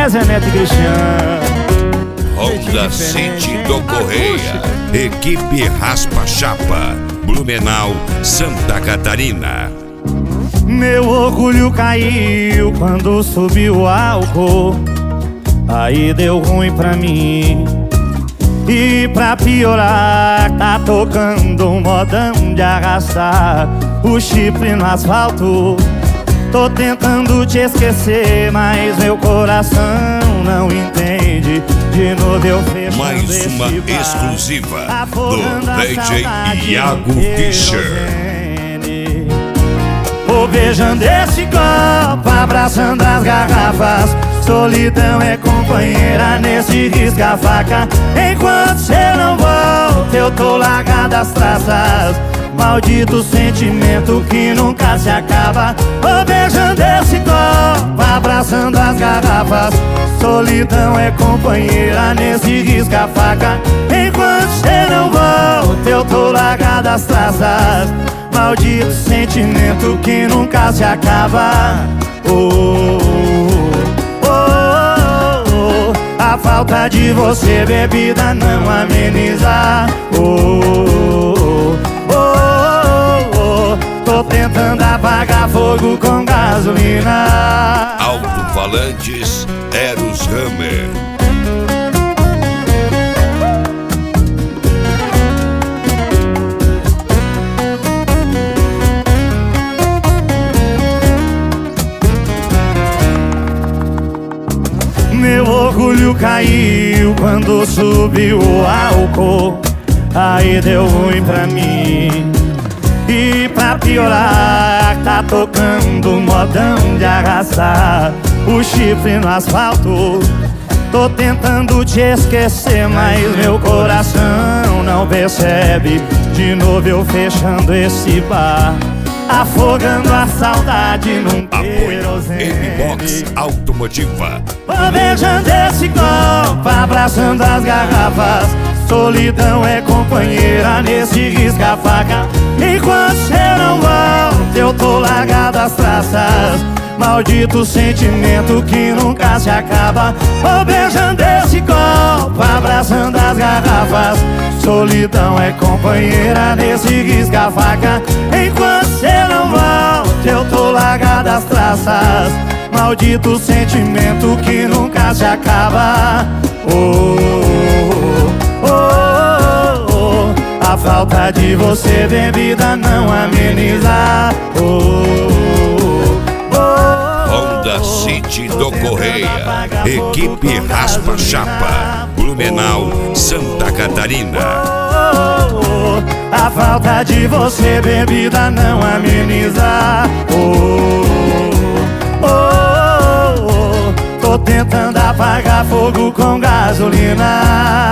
é Zenete Cristiano. Honda City do Correia, equipe Raspa Chapa, Blumenau, Santa Catarina. Meu orgulho caiu quando subiu o álcool, aí deu ruim pra mim. E pra piorar, tá tocando um modão de arrastar o chifre no asfalto. Tô tentando te esquecer, mas meu coração não entende. De novo eu fecho mais uma bar, exclusiva do DJ Iago Fischer. Vou beijando esse copo, abraçando as garrafas. Solidão é companheira nesse risca-faca. Enquanto cê não volta, eu tô largado as traças. Maldito sentimento que nunca se acaba. Vou beijando esse copo, abraçando as garrafas. Solidão é companheira nesse risca-faca. Enquanto cê não volta, eu tô largado as traças. Maldito sentimento que nunca se acaba. A falta de você, bebida, não ameniza. Tô tentando apagar fogo com gasolina. Alto-falantes Eros Hammer. Meu orgulho caiu quando subiu o álcool, aí deu ruim pra mim. E pra piorar, tá tocando um modão de arrastar o chifre no asfalto. Tô tentando te esquecer, mas meu coração não percebe. De novo eu fechando esse bar, afogando a saudade num querosene. M-Box Automotiva. Vou beijando esse copo, abraçando as garrafas. Solidão é companheira nesse risca-faca. Enquanto cê não volta, eu tô largado as traças. Maldito sentimento que nunca se acaba. Vou beijando esse copo, abraçando as garrafas. Solidão é companheira nesse risca-faca. Enquanto cê não volta, eu tô largado as traças. Maldito sentimento que nunca se acaba. A falta de você, bebida, não ameniza. Honda City do Correia, equipe Raspa Chapa, Blumenau, Santa Catarina. A falta de você, bebida, não ameniza. Tô tentando apagar fogo com gasolina.